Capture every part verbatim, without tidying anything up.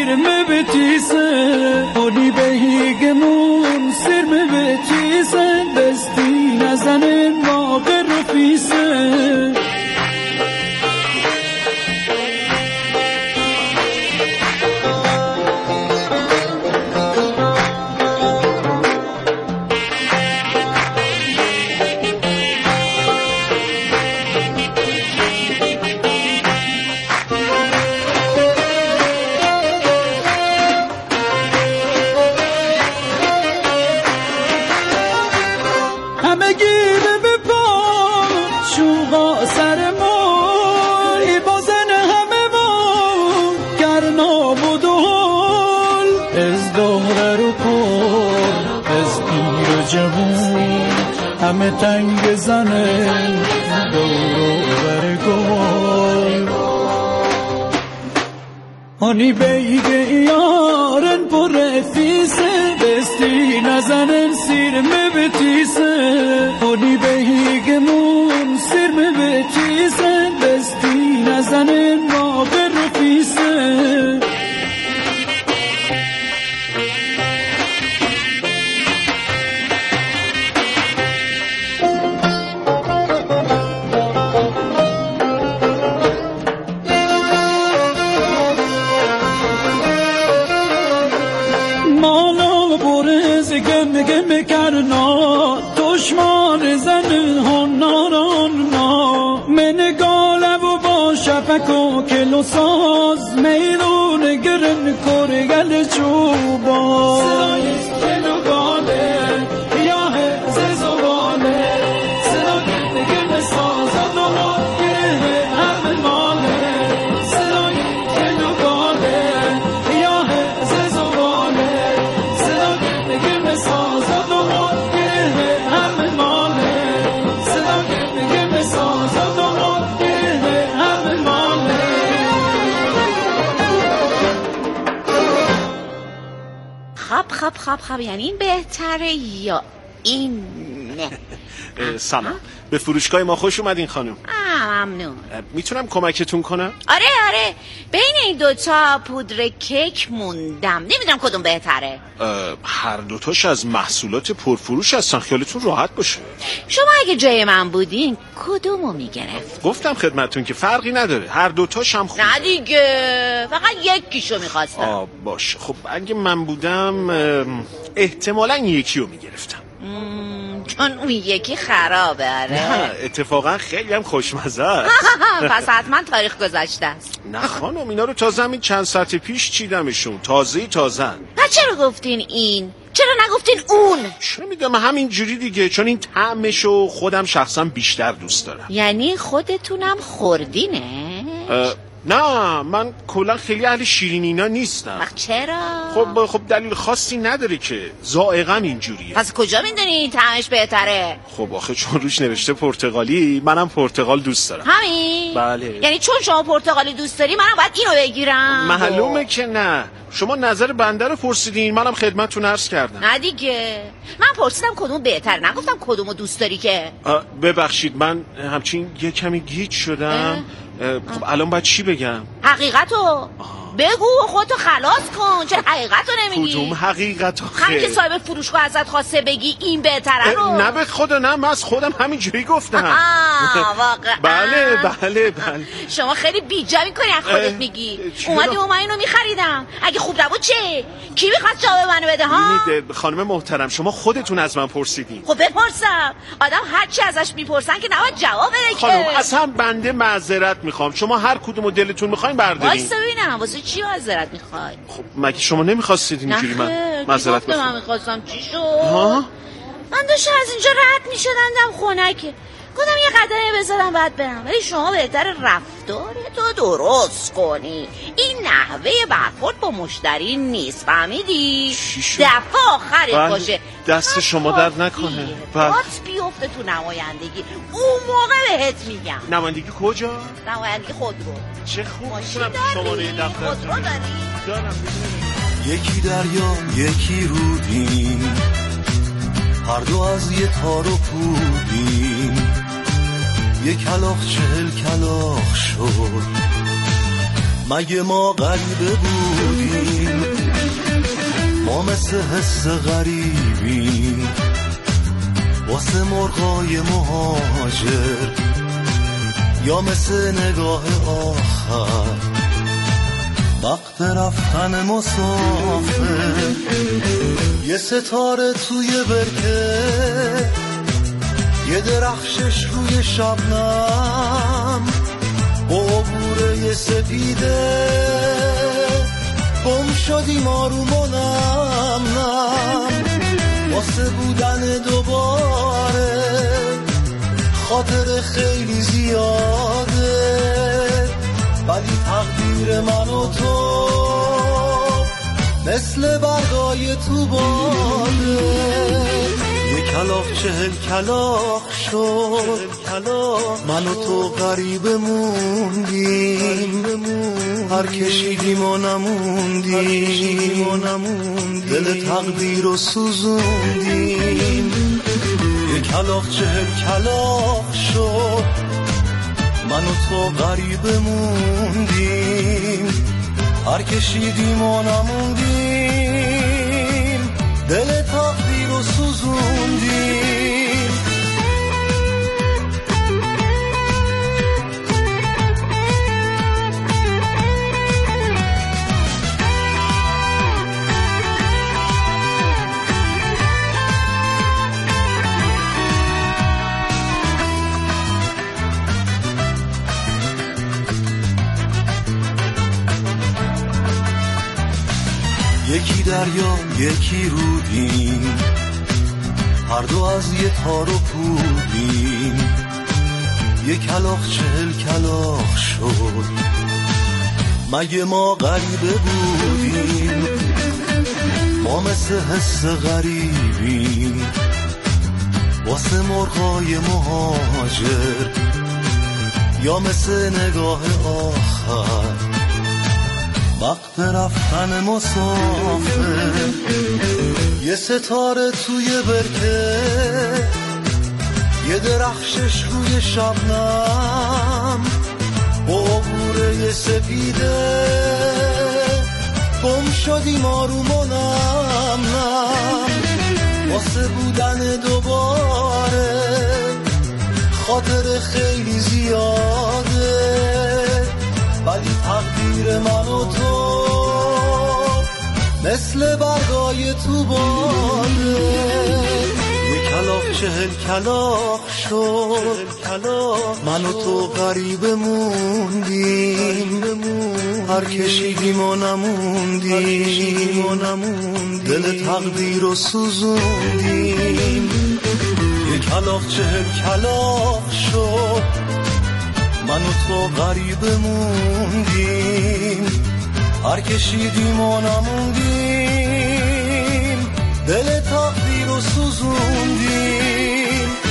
sirme betise Oni behigemun sirme betise Desti nazanin واقع رفیسه همه تنگ زنه دورو برگل آنی بیگه یارن پر افیسه دستی نزنن سیرمه بتیسه آنی بیگه مون سیرمه بتیسه دستی نزنن واقع رفیسه گم کرنا دشمن زن هنارنا من گالب و با شفک و کلو ساز میرون گرن کرگل چوبا سرایش کلو گاله یا هزز و باله سرا گرد گرد سازد و گره هم ماله سرایش کلو گاله یا هزز و باله سرا گرد گرد سازد و گره هم ماله سرا گرد گرد سازد و گره هم ماله خب خب خب خب یعنی این بهتره یا این نه؟ سلام، به فروشگاه ما خوش اومدین خانم. ممنون. میتونم کمکتون کنم؟ آره آره، بین این دوتا پودر کیک موندم، نمیدونم کدوم بهتره. هر دوتاش از محصولات پرفروش هستن، خیالتون راحت باشه. شما اگه جای من بودین کدومو میگرفت؟ گفتم خدمتون که فرقی نداره، هر دوتاش هم خوبه. نه دیگه، فقط یکیشو میخواستم. آه باشه، خب اگه من بودم احتمالاً یکیو میگرفتم. چون اون یکی خرابه. آره نه اتفاقا خیلی هم خوشمزه است. پس حتما تاریخ گذشته است. نه خانم، اینا رو تازه همین چند ساعت پیش چیدمشون، تازه تازن. پس چرا گفتین این؟ چرا نگفتین اون؟ چرا میگم همین جوری دیگه، چون این طعمشو خودم شخصا بیشتر دوست دارم. یعنی خودتونم خوردینه؟ نه من کلا خیلی اهل شیرین اینا نیستم. چرا؟ خب خب دلیل خاصی نداره که، ذائقه‌م اینجوریه. پس کجا میدونی این طعمش بهتره؟ خب آخه چون روش نوشته پرتقالی، منم پرتقال دوست دارم. همین؟ بله. یعنی چون شما پرتقالی دوست داری منم باید اینو بگیرم؟ معلومه که نه، شما نظر بنده رو پرسیدین، منم خدمتتون عرض کردم. نه دیگه، من پرسیدم کدوم بهتره، نگفتم کدومو دوست داری که. ببخشید من همچین یه کمی گیج شدم. خب الان باید چی بگم؟ حقیقتو بگو، خودتو خلاص کن. چه حقیقتو نمیگی؟ کدوم حقیقتو؟ همین که صاحب فروشگاه ازت خواسته بگی این بهتره رو. نه به خدا نه، من از خودم همینجوری گفتم. واقعا؟ بله بله بله. شما خیلی بیجا میکنی از خودت میگی. اومدی و من اینو میخریدم، اگه خوب نبود چه؟ کی میخواد جواب منو بده ها؟ خانم محترم شما خودتون از من پرسیدین. خب بپرسم، آدم هر چی ازش میپرسن که نباید جواب بده که. خانم اصلا بنده معذرت میخوام، شما هر کدومو دلتون میخواین بردارین. واسه ببینم واسه چی معذرت میخوای؟ خب مگه شما نمیخواستید اینجوری من معذرت بخوام؟ من میخواستم چی شد؟ ها؟ من داشتم از اینجا رد میشدم دم خونکه، گفتم یه قدمی بذارم بعد برم، ولی شما بهتر رفتارتو درست کنی. این نحوه برخورد با مشتری نیست، فهمیدی؟ دفعه آخرت باشه. دست شما درد نکنه. بات بیفته تو نمایندگی، اون موقع بهت میگم. نمایندگی کجا؟ نمایندگی خودرو. چه خوب، میتونم شماره دفتر خودرو داری؟ دارم. یکی دریا یکی رودیم، هر دو از یه تار و پودیم، یه کلاغ چهل کلاغ شد، مگه ما غریبه بودیم. مثل حس غریبی واسه مرغای مهاجر، یا مثل نگاه آخر وقت رفتن مسافر. یه ستاره توی برکه، یه درخشش روی شبنم، با عبور یه سپیده گم شدیم آرومونم نم. واسه بودن دوباره خاطر خیلی زیاده، ولی تقدیر من و تو مثل برگای تو باده. یک کلاغ چهل کلاغ شد، من و تو غریبه موندیم، هر کشیدیم و نموندیم، دل تقدیر رو سوزوندیم. یک کلاغ چهل کلاغ شد، من و تو غریبه موندیم، هر کشیدیم و نموندیم، دل تقدیر رو سوزوندیم. یکی دریا یکی رودیم، هر دو از یه تار و پودیم. یک کلاغ چهل کلاغ شد، مگه ما غریبه بودیم؟ ما مثل حس غریبی واسه مرغای مهاجر، یا مثل نگاه آخر وقت رفتن مسافر. یه ستاره توی برکه، یه درخشش روی شبنم، با عبور یه سپیده گم شدیم آرومونم نم. واسه بودن دوباره خاطر خیلی زیاده، ولی تقدیر من و تو مثل برگای تو باده. یک کلاغ چهل کلاغ شد، من و تو غریبه موندیم، هر کشیدیم و نموندیم، دل تقدیر رو سوزوندیم. یک کلاغ چهل کلاغ شد، من و تو غریبه موندیم، هر کشیدیم و نموندیم، دل تقدیر رو سوزوندیم.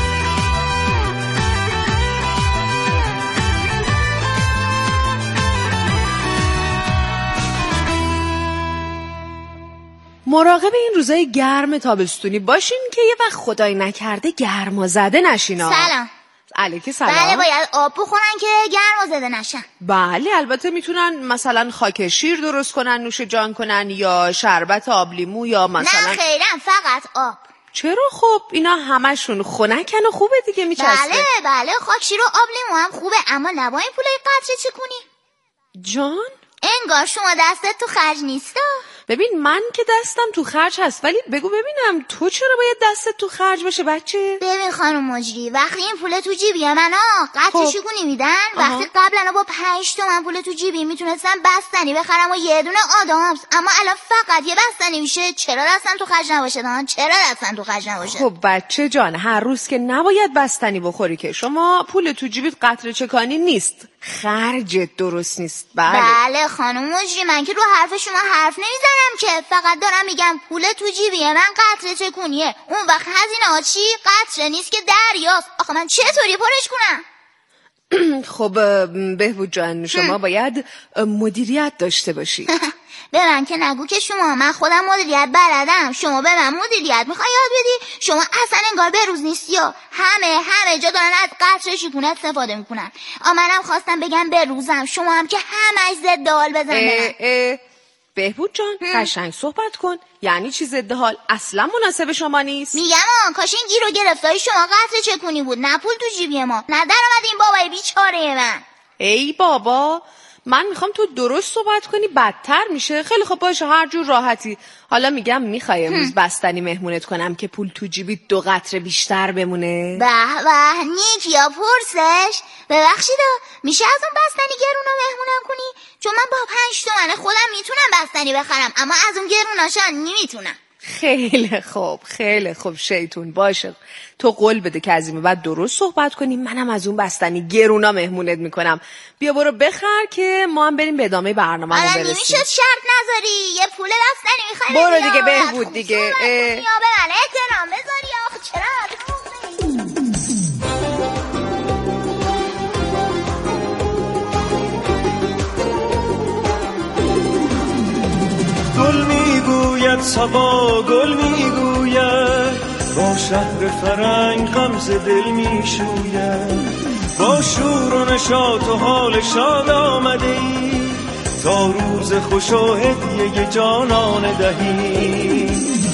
مراقب این روزای گرم تابستونی باشین که یه وقت خدای نکرده گرما زده نشینا. سلام. علیکی سلام. بله باید آب بخورن که گرما زده نشن. بله البته میتونن مثلا خاک شیر درست کنن نوش جان کنن، یا شربت آب لیمو، یا مثلا نه خیرم فقط آب. چرا؟ خب اینا همشون خنکن و خوبه دیگه میچسبه. بله بله خاک شیر و آب لیمو هم خوبه، اما نباید این پولای قطره چه کنی؟ جان؟ انگار شما دستت تو خرج نیستا. ببین من که دستم تو خرج هست، ولی بگو ببینم تو چرا باید دستت تو خرج باشه بچه؟ ببین خانم مجری، وقتی این پول تو جیبیه منو قطع شکونی میدن. وقتی قبلا با پنج تومن پول تو جیبی میتونستم بستنی بخرم و یه دونه آدامس، اما الان فقط یه بستنی میشه. چرا دستم تو خرج نباشه دان؟ چرا دستم تو خرج نباشه؟ خب بچه جان هر روز که نباید بستنی بخوری که، شما پول تو جیبیت قطره چکانی نیست، خرجت درست نیست. بله بله خانم مجری، من که رو حرف شما حرف نمیزنم که، فقط دارم میگم پول تو جیبیه من قطره چکونیه. اون وقت هزینه ها چی؟ قطره نیست که دریاست. آخه من چطوری پرش کنم؟ خب بهبود جان شما باید مدیریت داشته باشی. به من که نگو که شما، من خودم مدیریت بلدم. شما به من مدیریت میخوای یاد بدی؟ شما اصلا انگار به روز نیستی یا همه همه جا دارن از قطره شکونه استفاده میکنن. آ منم خواستم بگم به روزم، شما هم که همش ضد دال بزنن. بهبود جان قشنگ صحبت کن. یعنی چی ضد حال؟ اصلا مناسب شما نیست. میگم آن کاش این گیر و گرفتاری شما قطره چکونی بود، نه پول تو جیبی ما، نه در آمد این بابای بیچاره من. ای بابا، من میخوام تو درست صحبت کنی، بدتر میشه. خیلی خوب باشه، هر جور راحتی. حالا میگم میخوای امروز بستنی مهمونت کنم که پول تو جیبی دو قطره بیشتر بمونه؟ به به نیک یا پرسش. ببخشید میشه از اون بستنی گرونا مهمونم کنی؟ چون من با پنج تومنه خودم میتونم بستنی بخرم، اما از اون گروناشان نمیتونم. خیلی خوب خیلی خوب شیطون. باشه تو قول بده که از این بعد درست صحبت کنی، منم از اون بستنی گرونا مهمونت میکنم. بیا برو بخر که ما هم بریم به ادامه برنامه‌مون برسیم. حالا نمیشه شرط نذاری یه پول بستنی میخوای؟ برو دیگه بهبود دیگه. یا به من احترام بذاری آخه چرا؟ گل میگوید صبا گل میگوید با شهر فرنگ غمز دل میشوید، با شور و نشاط و حال شاد آمده ای تا روز خوش و هدیه جانان دهی.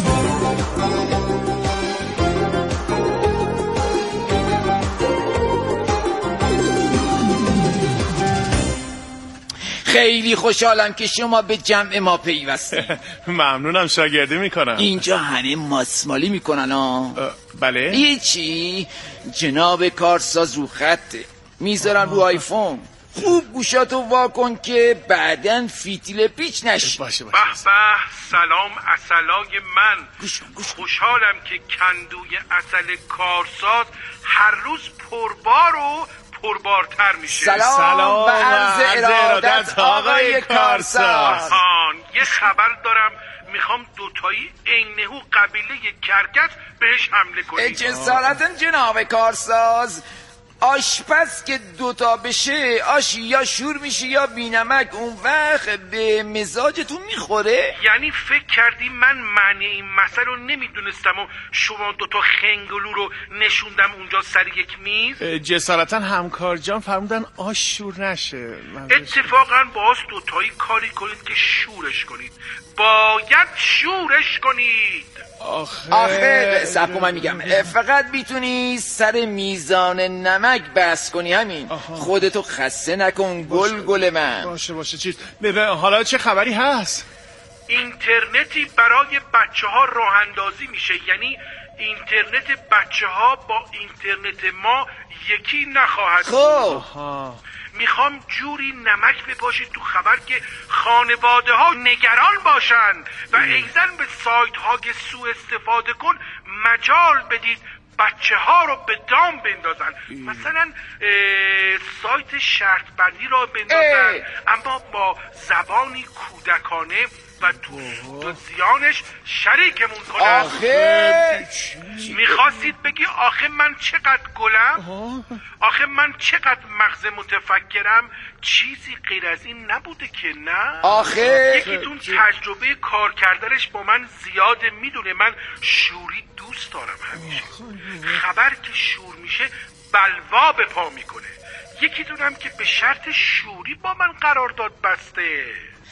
خیلی خوشحالم که شما به جمع ما پیوستید. ممنونم، شاگردی میکنم. اینجا همه ماسمالی میکنن ها. بله؟ هیچی، جناب کارساز رو خطه، میذارن رو آیفون. خوب گوشاتو واکن که بعدن فیتیل پیچ نشی. باشه باشه. به به، سلام عسلای من. گوش گوش. خوشحالم که کندوی عسل کارساز هر روز پربار و پربارتر میشه. سلام, سلام و عرض ارادت آقای کارساز. آن یه خبر دارم، میخوام دوتایی عینهو قبیله کرکس بهش حمله کنیم. جسارتاً جناب کارساز، آشپز که دوتا بشه آش یا شور میشه یا بینمک، اون وقت به مزاجتون میخوره؟ یعنی فکر کردی من معنی این مسئله رو نمیدونستم و شما دوتا خنگلو رو نشوندم اونجا سر یک میز؟ جسارتا همکار جان فرمودن آش شور نشه. اتفاقا باز دوتایی کاری کنید که شورش کنید، باید شورش کنید. آخه آخه سبکو من میگم فقط میتونی سر میزان نمک بس کنی، همین. آها. خودتو خسته نکن گل گل من. باشه باشه. چیز حالا چه خبری هست؟ اینترنتی برای بچه ها راه اندازی میشه، یعنی اینترنت بچه ها با اینترنت ما یکی نخواهد. خب میخوام جوری نمک بپاشید تو خبر که خانواده ها نگران باشن و ایزن به سایت ها که سوء استفاده کن مجال بدید بچه ها رو به دام بندازن. مثلا سایت شرط بندی را بندازن اما با زبانی کودکانه و دوست و زیانش شریکمون کنن. آخه میخواستید بگی آخه من چقدر گلم؟ آخه من چقدر مغز متفکرم؟ چیزی غیر از این نبوده که نه؟ آخه یکیتون تجربه کار کردنش با من زیاده، میدونه من شوری دوست دارم همیشه. خبر که شور میشه بلوا به پا میکنه. یکیتونم که به شرط شوری با من قرارداد بسته.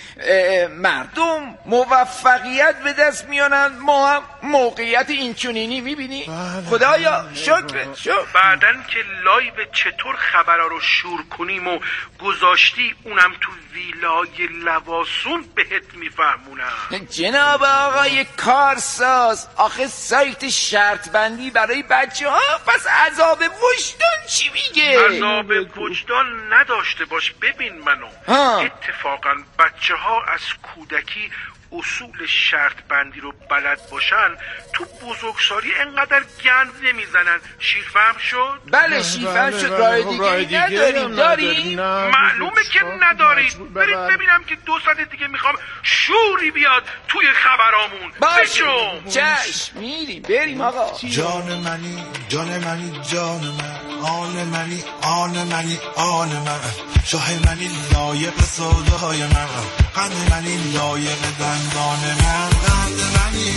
مردم موفقیت به دست میانن، ما هم موقعیت اینچنینی میبینی. خدایا شکر شکر. بعدن که لایو چطور خبرها رو شور کنیم و گذاشتی اونم تو ویلای لواسون بهت میفهمونم. جناب آقای کارساز، آخه سایت شرط بندی برای بچه ها، پس عذاب وجدان چی میگه؟ عذاب وجدان نداشته باش. ببین منو ها. اتفاقا بچه ها از کودکی اصول شرط بندی رو بلد باشن، تو بزرگسالی انقدر گند نمیزنن. شیرفهم شد؟ بله شیرفهم شد. راه دیگه نداریم. داریم؟ معلومه که ندارید. برید ببینم که دو ساعت دیگه میخوام شوری بیاد توی خبرامون. باشه چشم میریم بریم آقا. جان منی جان منی جان من، آن منی آن منی آن من، شاه منی لایق سودای من، قند منی لایق دندان من، قند منی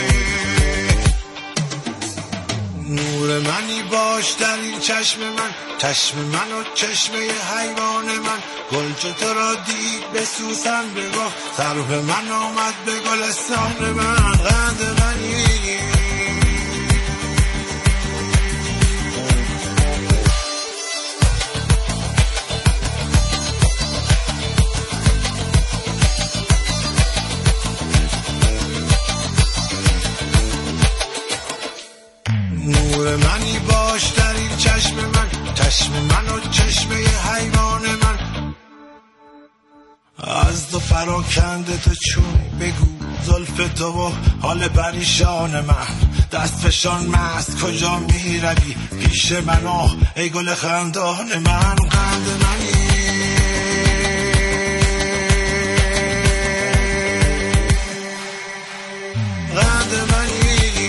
نور منی باش در این چشم من، چشم من و چشمه حیوان من، گل چو تو را دید به سوسن بگاه، سرو من آمد به گلستان من. قند منی نور منی باش در این چشم من، چشم من و چشمه حیوان من. از تو فراکنده تو چون بگو زلف تو و حال پریشان من. دست فشان مست کجا می روی پیش من آه ای گل خندان من. قند منی قند منی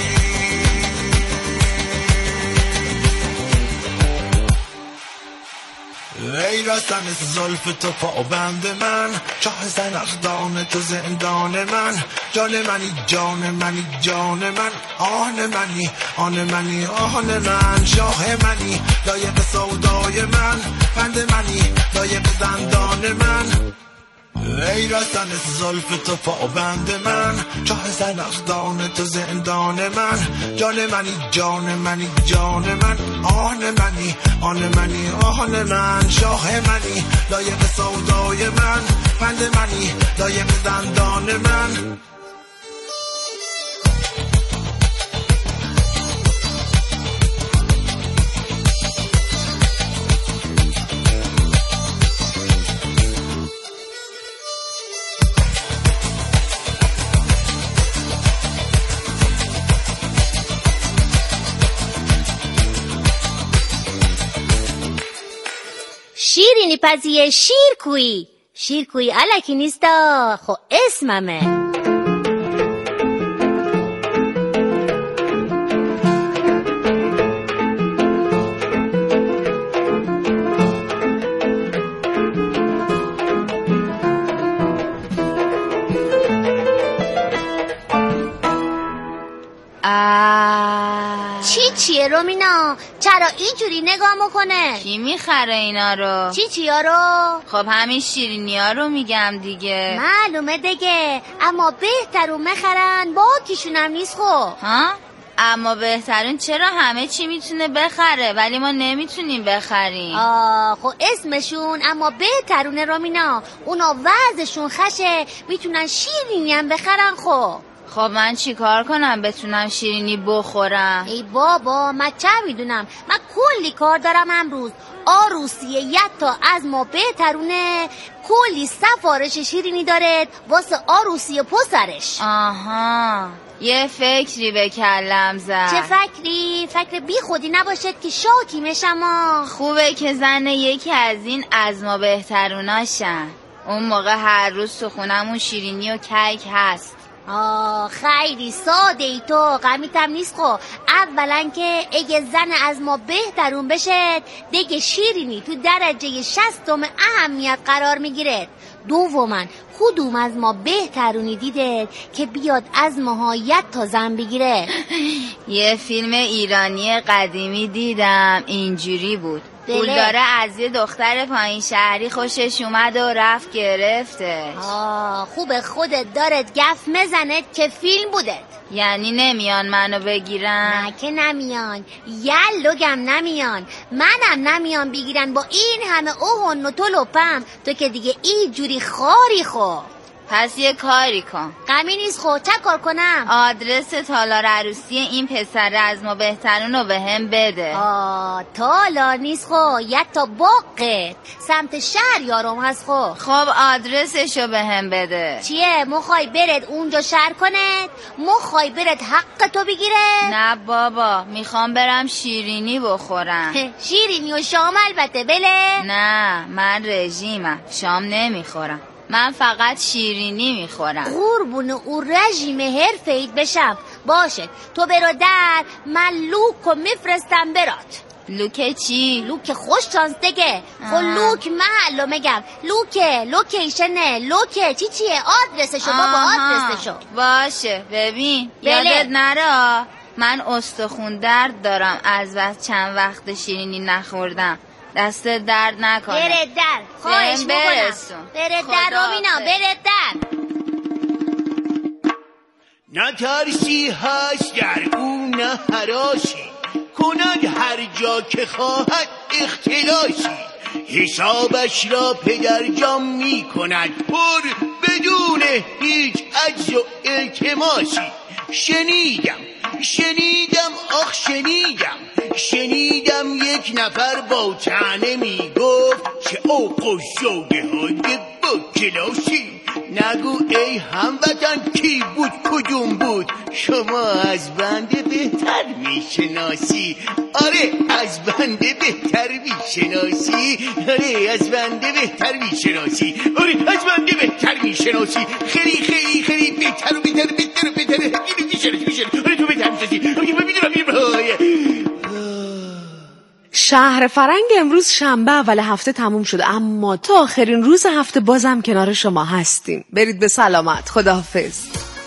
ای رسن زلف تو پابند من، چاه زنخدان تو زندان من. جان منی جان منی جان من، آن منی آن منی آن من. شاه منی لایق سودای من، بند منی لایق زندان من. ای رسن زلف تو پابند من، چاه زنخدان تو زندان من. جان منی جان منی جان من، آن منی آن منی آن من. شاه منی لایق سودای من، بند منی لایق زندان من. شیرینی پزیه شیرکویی شیرکویی الکی نیستا، خو اسممه. چی چیه رومینا؟ چرا اینجوری نگاه میکنه؟ کی میخره اینا رو؟ چی چیا رو؟ خب همین شیرینی ها رو میگم دیگه. معلومه دیگه، اما بهترون مخرن با کیشونم نیست. خب ها؟ اما بهترون چرا همه چی میتونه بخره ولی ما نمیتونیم بخریم؟ آه خب اسمشون اما بهترونه رومینا، اونا وضعشون خشه، میتونن شیرینی هم بخرن. خب خب من چی کار کنم بتونم شیرینی بخورم؟ ای بابا من چه میدونم، من کلی کار دارم امروز. آروسیه یتا از ما بهترونه کلی سفارش شیرینی داره واسه آروسی پسرش. آها یه فکری به کلم زد. چه فکری؟ فکر بی خودی نباشد که شاکی میشم. خوبه که زن یکی از این از ما بهتروناشن، اون موقع هر روز تو خونمون شیرینی و کیک هست. آه خیلی ساده ای تو، غمیتم نیست. خب اولا که اگه زن از ما بهترون بشه دیگه شیرینی تو درجه شصتم اهمیت قرار میگیره. دوما کدوم از ما بهترونی دیده که بیاد از ماهایت تا زن بگیره؟ یه فیلم ایرانی قدیمی دیدم اینجوری بود، پولداره از یه دختر پایین شهری خوشش اومد و رفت گرفته. آه خوب خودت دارت گف مزنه که فیلم بوده. یعنی نمیان منو بگیرن؟ نه که نمیان، یلوگم نمیان، منم نمیان بگیرن با این همه اوهن و طلوپم. تو که دیگه این جوری خاری. خو پس یه کاری کن. غمی نیست. خو چه کار کنم؟ آدرس تالار عروسی این پسر از ما بهترون رو به هم بده. آه تالار نیست. خو یتا باقت سمت شهر یارم هست. خو خب آدرسشو به هم بده. چیه؟ مخوای برد اونجا شهر کنه؟ مخوای برد حق تو بگیره؟ نه بابا میخوام برم شیرینی بخورم. شیرینی و شام البته بله؟ نه من رژیمم، شام نمیخورم، من فقط شیرینی میخورم. قربون او رژیم حرفه‌ایت بشم. باشه تو برو در، من لوکو میفرستم برات. لوک چی؟ لوک خوش چانس دیگه. خب لوک محلو میگم، لوکه لوکیشنه لوکه چی چیه؟ آدرسشو بابا آدرسشو. باشه ببین بله. یادت نره من استخون درد دارم از وقت چند وقت شیرینی نخوردم. دست درد نکنه. برد در خواهش میکنم. برد در رومینا، برد در. نترسی هست در اون نه حراشی، کند هر جا که خواهد اختلاشی، حسابش را پدر جان می کند پر بدون هیچ عجز و التماسی. شنیدم شنیدم آخ شنیدم شنیدم یک نفر با طعنه می گفت که اوق و زوده های با کلاسی. نگو ای هموطن کی بود کدوم بود، شما از بنده بهتر میشناسی. آره از بنده بهتر میشناسی. آره از بنده بهتر میشناسی. آره از بنده بهتر میشناسی. خیلی خیلی خیلی بهتر و بهتر بهتر و بهتر میشناسی میشناسی. آره تو بهتر میشناسی. آره من میدونم. شهر فرنگ امروز شنبه اول هفته تموم شده، اما تا آخرین روز هفته بازم کنار شما هستیم. برید به سلامت. خداحافظ.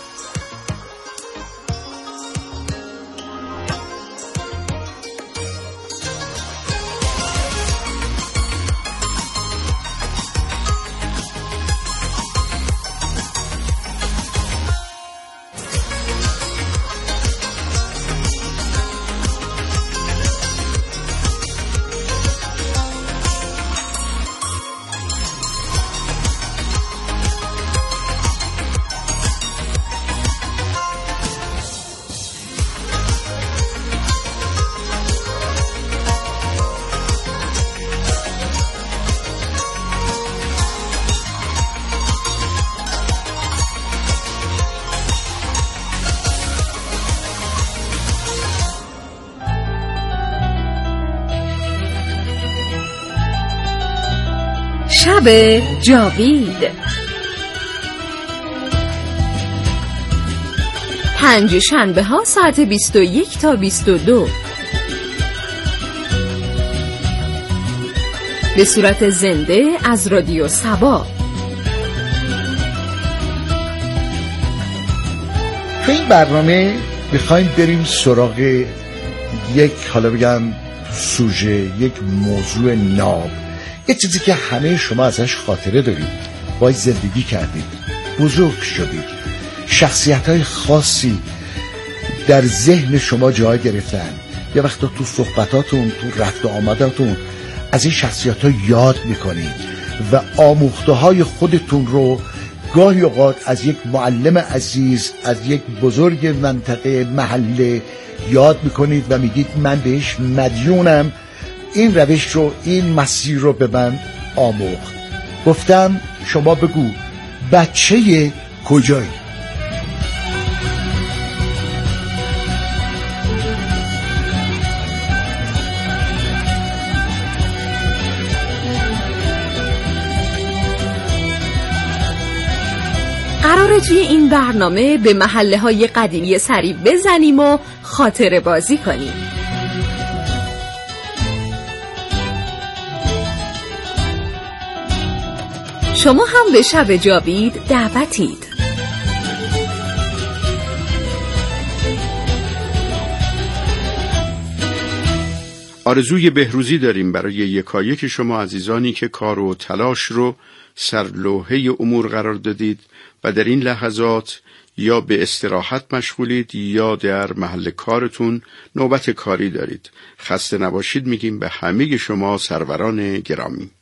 شب جاوید، پنج شنبه ها ساعت بیست و یک تا بیست و دو به صورت زنده از رادیو سبا. تو این برنامه میخوایم بریم سراغ یک حالا بگم سوژه، یک موضوع ناب، یک چیزی که همه شما ازش خاطره دارید، باید زندگی کردید، بزرگ شدید، شخصیت‌های خاصی در ذهن شما جای گرفتن. یه وقتا تو صحبتاتون، تو رفت و آمداتون از این شخصیت‌ها یاد میکنید و آموخته‌های خودتون رو گاهی اوقات از یک معلم عزیز، از یک بزرگ منطقه محله یاد میکنید و میگید من بهش مدیونم، این روش رو، این مسیر رو به من آموخت. گفتم شما بگو بچه کجایی؟ قراره توی این برنامه به محله های قدیمی سری بزنیم و خاطره بازی کنیم. شما هم به شب جاوید دعوتید. آرزوی بهروزی داریم برای یکایک شما عزیزانی که کار و تلاش رو سرلوحه امور قرار دادید و در این لحظات یا به استراحت مشغولید یا در محل کارتون نوبت کاری دارید. خسته نباشید میگیم به همه شما سروران گرامی.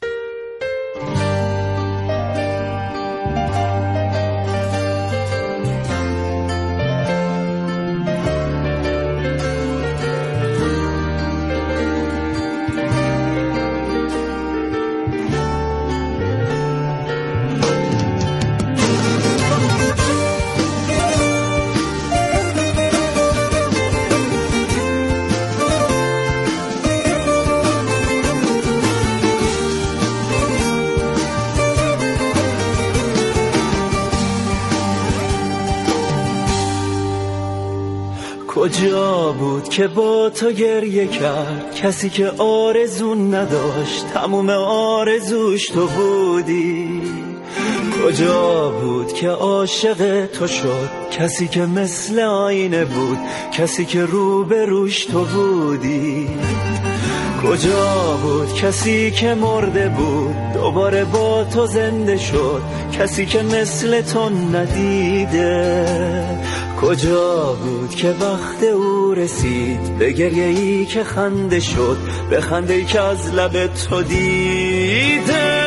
کجا بود که با تو گریه کرد کسی که آرزو نداشت تموم آرزوش تو بودی؟ کجا بود که عاشق تو شد کسی که مثل آینه بود، کسی که رو به روش تو بودی؟ کجا بود کسی که مرده بود دوباره با تو زنده شد، کسی که مثل تو ندیده؟ کجا بود که وقت او رسید به گریه ای که خنده شد، به خنده ای که از لب تو دیده؟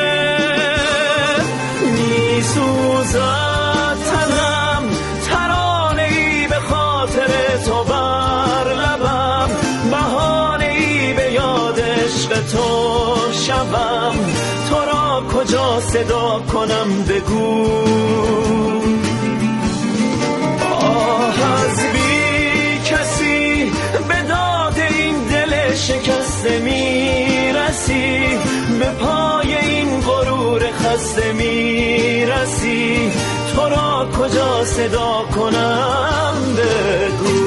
می سوزد تنم ترانه ای به خاطر تو بر لبم، بهانه ای به یاد عشق تو شبم، تو را کجا صدا کنم بگو؟ آه از بی کسی به داد این دل شکسته می رسی، به پای این غرور خسته می رسی، تو را کجا صدا کنم بگو؟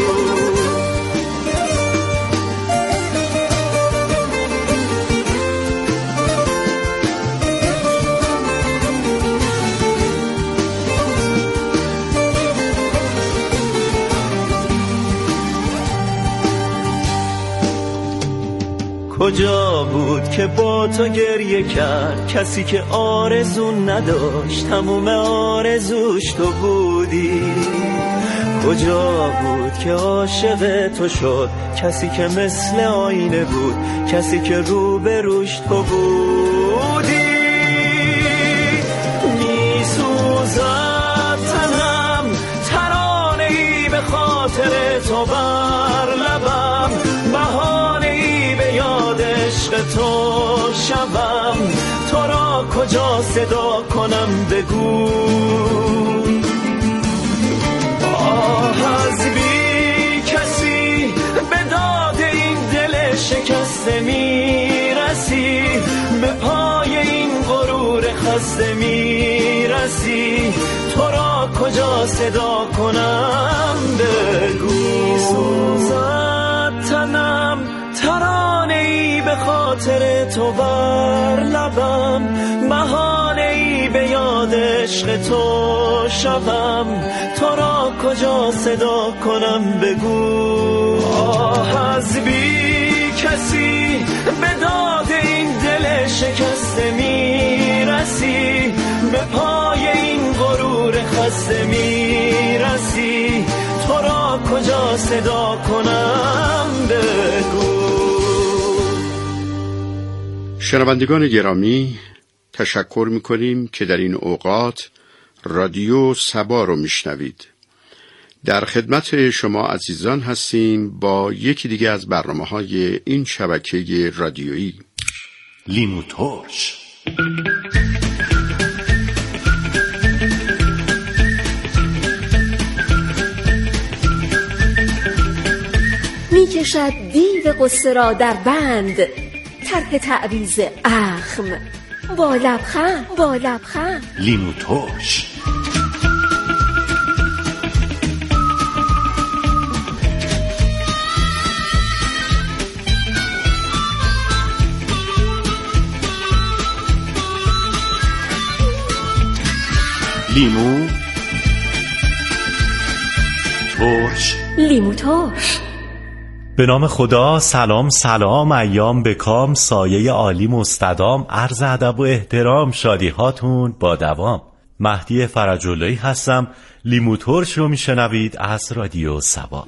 کجا بود که با تو گریه کرد کسی که آرزو نداشت تموم آرزوش تو بودی؟ کجا بود که عاشق تو شد کسی که مثل آینه بود، کسی که رو به روش تو بودی؟ می سوزد تنم ترانه ای به خاطر تو بر لبم، بهانه ای به یاد عشق تو شبم، تو را کجا صدا کنم بگو؟ آه از بی کسی به داد این دل شکسته می رسی، به پای این غرور خسته می رسی، تو را کجا صدا کنم بگو؟ سوزد تنم ترانه ای به خاطر تو بر لبم، بهانه ای به یاد عشق تو شبم، تو را کجا صدا کنم بگو؟ آه از بی کسی به داد این دل شکسته می رسی، به پای این غرور خسته می رسی، تو را کجا صدا کنم بگو؟ شنوندگان گرامی، تشکر می‌کنیم که در این اوقات رادیو سبا رو میشنوید. در خدمت شما عزیزان هستیم با یکی دیگه از برنامه‌های این شبکه رادیویی، لیمو ترش. میکشد دیو قصه را در بند، طرح تعویض اخم با لبخند با لبخند. لیمو ترش. لیمو ترش. لیمو ترش. به نام خدا. سلام سلام، ایام بکام، سایه عالی مستدام، عرض ادب و احترام، شادی هاتون با دوام. مهدی فرج‌اللهی هستم. لیمو ترش رو میشنوید از رادیو سبا.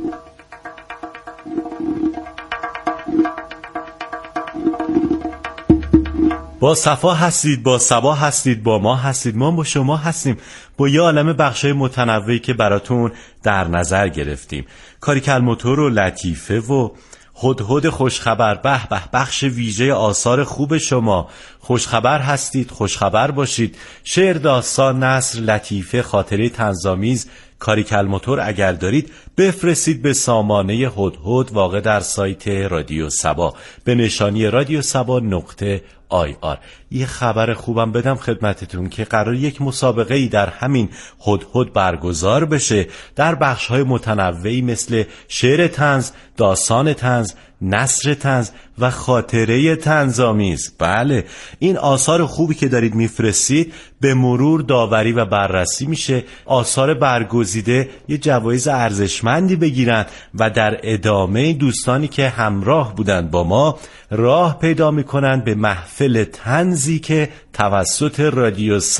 با صفا هستید، با صبا هستید، با ما هستید، ما با شما هستیم، با یه عالمه بخشای متنوعی که براتون در نظر گرفتیم. کاریکل موتور و لطیفه و هدهد خوشخبر، به به، بخش ویژه آثار خوب شما. خوشخبر هستید، خوشخبر باشید. شعر، داستان، نثر، لطیفه، خاطره طنزآمیز، کاریکل موتور اگر دارید بفرستید به سامانه هدهد واقع در سایت رادیو سبا به نشانی رادیو سبا نقطه آی آر. یه خبر خوبم بدم خدمتتون که قرار یک مسابقه ای در همین هدهد برگزار بشه در بخش های متنوعی مثل شعر طنز، داستان طنز، نثر طنز و خاطره طنزآمیز. بله، این آثار خوبی که دارید میفرستید به مرور داوری و بررسی میشه. آثار برگزیده یه جوایز ارزشمند ارزشمندی بگیرن و در ادامه دوستانی که همراه بودند با ما راه پیدا میکنن به محفل طنزی که توسط رادیو